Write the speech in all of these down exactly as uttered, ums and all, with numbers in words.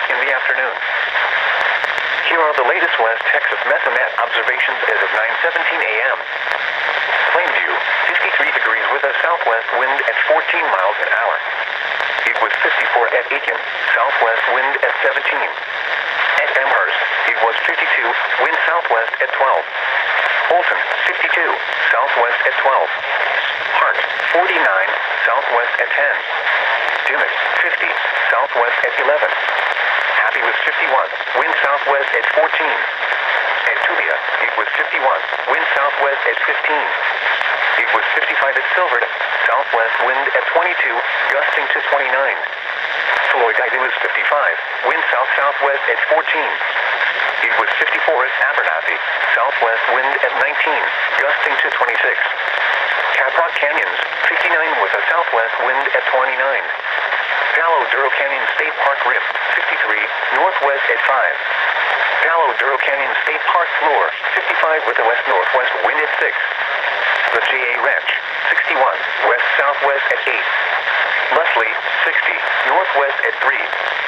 in the afternoon. Here are the latest West Texas Mesonet observations as of nine seventeen a m Plainview, fifty-three degrees with a southwest wind at fourteen miles an hour. It was fifty-four at Aiken, southwest wind at seventeen. At Amherst, it was fifty-two, wind southwest at twelve. Fulton, fifty-two, southwest at twelve. Hart, forty-nine, southwest at ten. Dimmitt, fifty, southwest at eleven. Happy was fifty-one, wind southwest at fourteen. At Tulia, it was fifty-one, wind southwest at fifteen. It was fifty-five at Silverton, southwest wind at twenty-two, gusting to twenty-nine. Floyd, it was fifty-five, wind south-southwest at fourteen. It was fifty-four at Abernathy, southwest wind at nineteen, gusting to twenty-six. Caprock Canyons, fifty-nine with a southwest wind at twenty-nine. Palo Duro Canyon State Park Rim, fifty-three, northwest at five. Palo Duro Canyon State Park Floor, fifty-five with a west-northwest wind at six. The J A Ranch, sixty-one, west-southwest at eight. Leslie, sixty, northwest at three.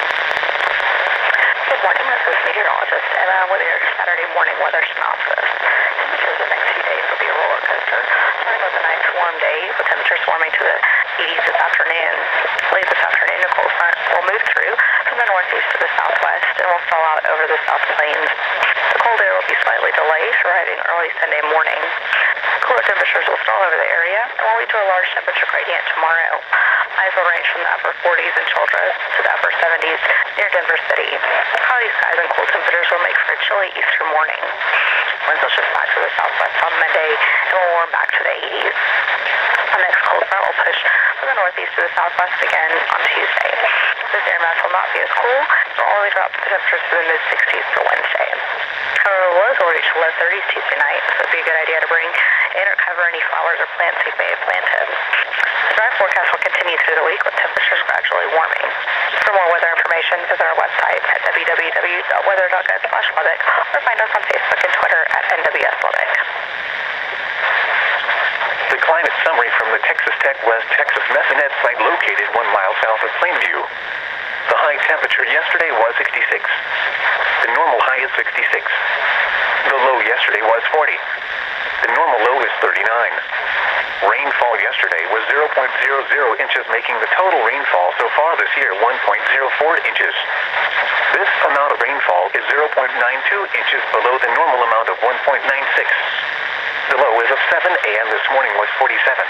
Good morning, this is meteorologist Emma with your Saturday morning weather synopsis. Temperatures the next few days will be a roller coaster. Starting with a nice warm day, with temperatures warming to the eighties this afternoon. Late this afternoon, a cold front will move through from the northeast to the southwest and will fall out over the South Plains. The cold air will be slightly delayed, arriving early Sunday morning. Cooler temperatures will stall over the area and will lead to a large temperature gradient tomorrow. Highs will range from the upper forties in Childress to the upper seventies near Denver City. Cloudy skies and cool temperatures will make for a chilly Easter morning. Winds will shift back to the southwest on Monday and will warm back to the eighties. The next cold front will push from the northeast to the southwest again on Tuesday. This air mass will not be as cool and will only drop the temperatures to the mid-sixties for Wednesday. However, lows will reach low thirties Tuesday night, so it would be a good idea to bring in or cover any flowers or plants you may have planted. The dry forecast will continue through the week with temperatures gradually warming. For more weather information, visit our website at w w w dot weather dot gov slash Lubbock or find us on Facebook and Twitter at N W S Lubbock. The climate summary from the Texas Tech West Texas Mesonet site located one mile south of Plainview. The high temperature yesterday was sixty-six. The normal high is sixty-six. The low yesterday was forty. The normal low is thirty-nine. Rainfall yesterday was zero point zero zero inches, making the total rainfall so far this year one point zero four inches. This amount of rainfall is zero point nine two inches below the normal amount of one point nine six. The low as of seven a m this morning was forty-seven.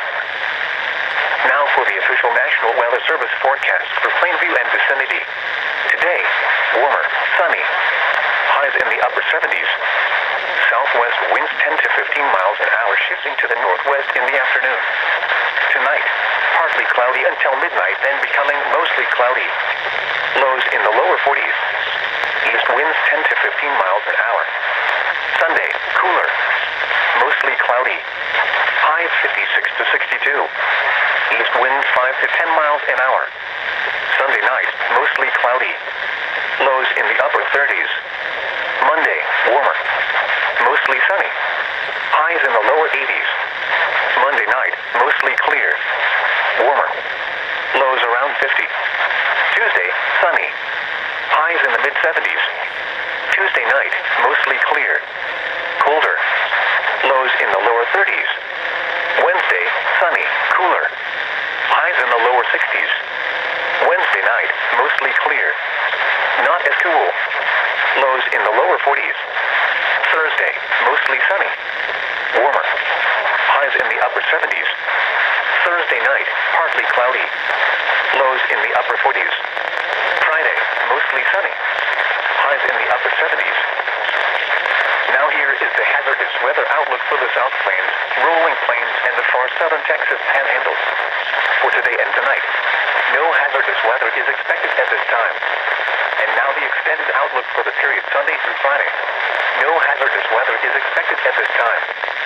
Now for the official National Weather Service forecast for Plainview and vicinity. Today, warmer, sunny. Highs in the upper seventies. Southwest winds ten to fifteen miles an hour, shifting to the northwest in the afternoon. Tonight, partly cloudy until midnight, then becoming mostly cloudy. Lows in the lower forties. East winds ten to fifteen miles an hour. Sunday, cooler. Mostly cloudy. Highs fifty-six to sixty-two. East winds five to ten miles an hour. Sunday night, mostly cloudy. Lows in the upper thirties. Monday, warmer. Mostly sunny. Highs in the lower eighties. Monday night, mostly clear. Warmer. Lows around fifty. Tuesday, sunny. Highs in the mid seventies. Tuesday night, mostly clear. Colder. Lows in the lower thirties. Wednesday, sunny, cooler. Highs in the lower sixties. Wednesday night, mostly clear. Not as cool. Lows in the lower forties. Thursday, mostly sunny. Warmer. Highs in the upper seventies. Thursday night, partly cloudy. Lows in the upper forties. Friday, mostly sunny. Highs in the upper seventies. Now here is the hazardous weather outlook for the South Plains, rolling plains, and the far southern Texas panhandle. For today and tonight, no hazardous weather is expected at this time. And now the extended outlook for the period Sunday through Friday. No hazardous weather is expected at this time.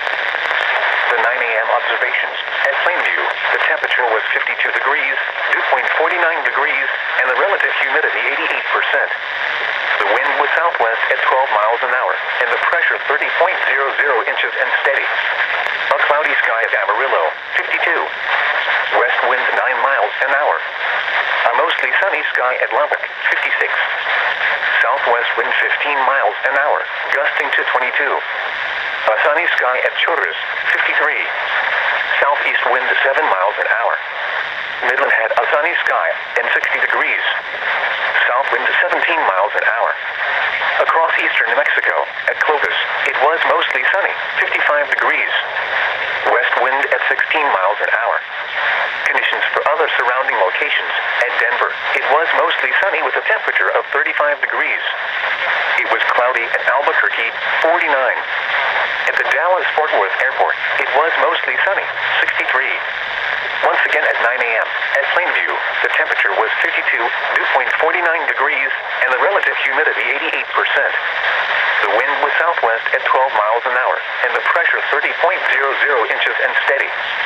The nine a m observations. At Plainview, the temperature was fifty-two degrees, dew point forty-nine degrees, and the relative humidity eighty-eight percent. The wind was southwest at twelve miles an hour, and the pressure thirty point zero zero inches and steady. A cloudy sky at Amarillo, fifty-two. West wind nine miles an hour. A mostly sunny sky at Lubbock, fifty-six. Southwest wind fifteen miles an hour, gusting to twenty-two. A sunny sky at Chorus, fifty-three. Southeast wind seven miles an hour. Midland had a sunny sky and sixty degrees. South wind seventeen miles an hour. Across eastern New Mexico, at Clovis, it was mostly sunny, fifty-five degrees. West wind at sixteen miles an hour. Conditions for other surrounding locations, at Denver, it was mostly sunny with a temperature of thirty-five degrees. It was cloudy at Albuquerque, forty-nine. At the Dallas-Fort Worth Airport, it was mostly sunny, sixty-three. Once again at nine a m at Plainview, the temperature was fifty-two, dew point forty-nine degrees, and the relative humidity eighty-eight percent. The wind was southwest at twelve miles an hour, and the pressure thirty point zero zero inches and steady.